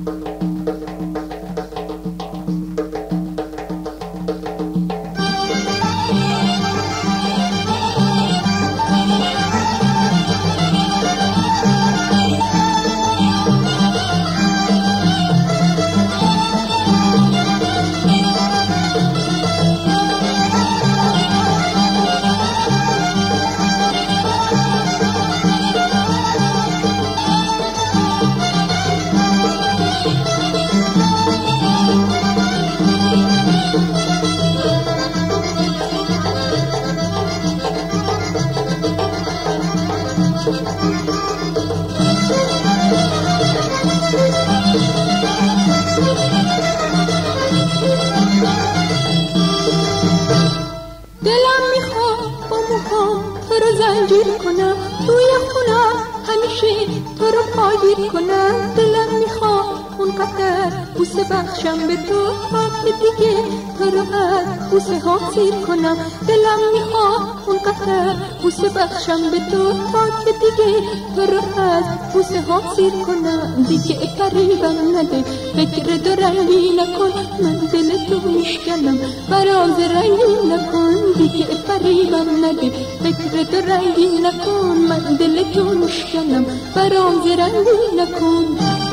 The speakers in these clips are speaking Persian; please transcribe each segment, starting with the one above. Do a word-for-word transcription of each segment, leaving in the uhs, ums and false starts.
دلم میخواد با موهام تو رو زنجیر کنم، توی خونم همیشه تو رو پاگیر کنم. دلم میخواد اونقدر بوسه بخشم به تو تا که دیگه تو رو از بوسه ها سیر کنم. دلم میخواد اونقدر بوسه بخشم به تو تا که دیگه تو رو از بوسه ها سیر کنم. دیگه قریبم نده، فکر دو رنگی نکن، من دل تو میشکنم، براز رنگی نکن. دیگه قریبم نده، فکر دو رنگی نکن، من دل تو میشکنم، براز رنگی نکن.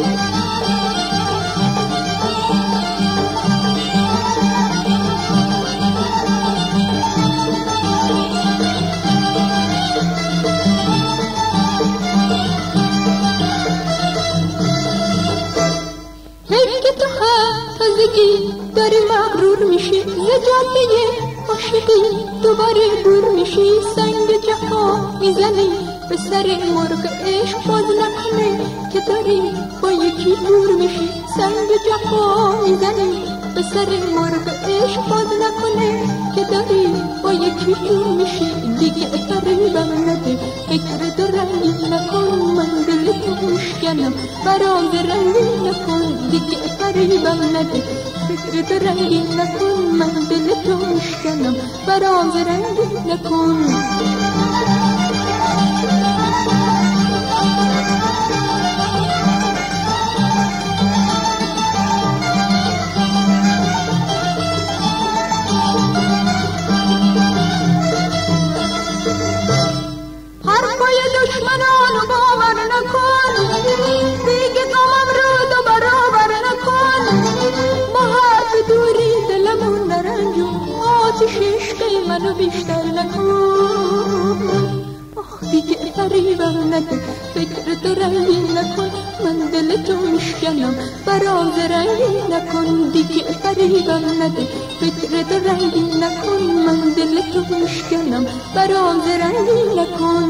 تازگی داری مغرور میشی، زجاده عاشقی دوباره دور میشی. سنگ جفا میزنی به سر مرغ عشق، باز نکنه که داری با یکی دور میشی. سنگ جفا میزنی به سر مرغ عشق، باز نکنه که داری با یکی دور میشی. دیگه قریبم نده، فکر دو رنگی نکن، من دل تو میشکنم، براز رنگی نکن. دیگه قریبم نده، فکر دو رنگی نکن، من دل تو میشکنم، براز رنگی نکن. حرفای دشمنانو باور نکن، دیگه غمم رو دو برابر نکن. ما حرف دوری دلمون نرنجون، آتش عشق منو بیشتر نکن. آخ دیگه قریبم نده، فکر تو رنگی نکن، من دل تو میشکنم، براز رنگی نکن. دیگه قریبم نده، فکر تو رنگی نکن، من دل تو میشکنم، براز رنگی نکن.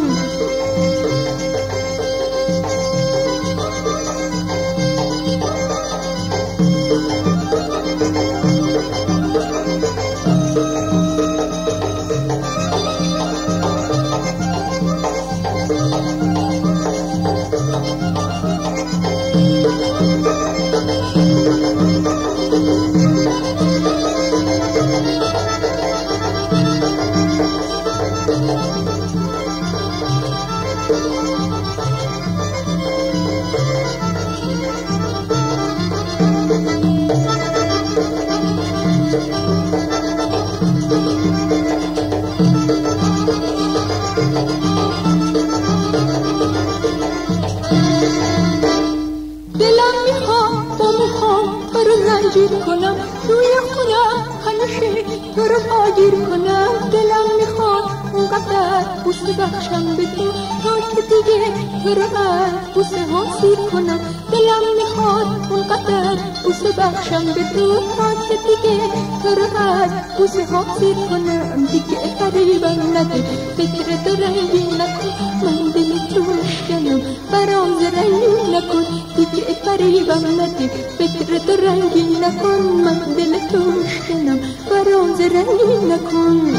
زنجیر کنم، توی خونم همیشه تو رو پاگیر کنم. دلم میخواد اونقدر بوسه بخشم به تو تا که دیگه تو رو از بوسه ها سیر کنم. دلم میخواد اونقدر بوسه بخشم به تو تا که دیگه تو رو از بوسه ها سیر کنم. دیگه قریبم نده، فکر تو رنگی نکن، من دل تو میشکنم، براز رنگی نکن. دیگه قریبم نده، فکر تو رنگی نکن، من دل تو میشکنم، براز رنگی نکن.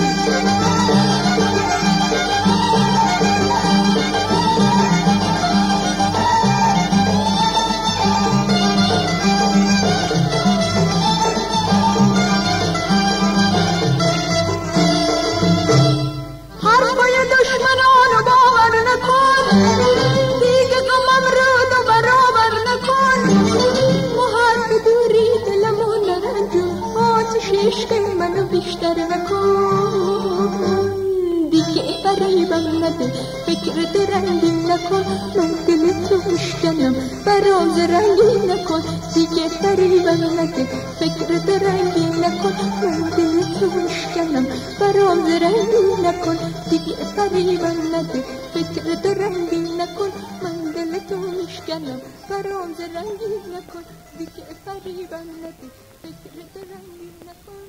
حرفای دشمنانو باور نکن، دیگه غمم رو دو برابر نکن. ما فریبم نده، فکر رنگین نکن، من دل تو میشکنم، براز رنگین نکن، دیگه فریبم نده، فکر رنگین نکن، من دل تو میشکنم، براز رنگین نکن، دیگه فریبم نده، فکر رنگین نکن، من دل تو میشکنم، براز رنگین نکن، دیگه فریبم نده، فکر رنگین نکن.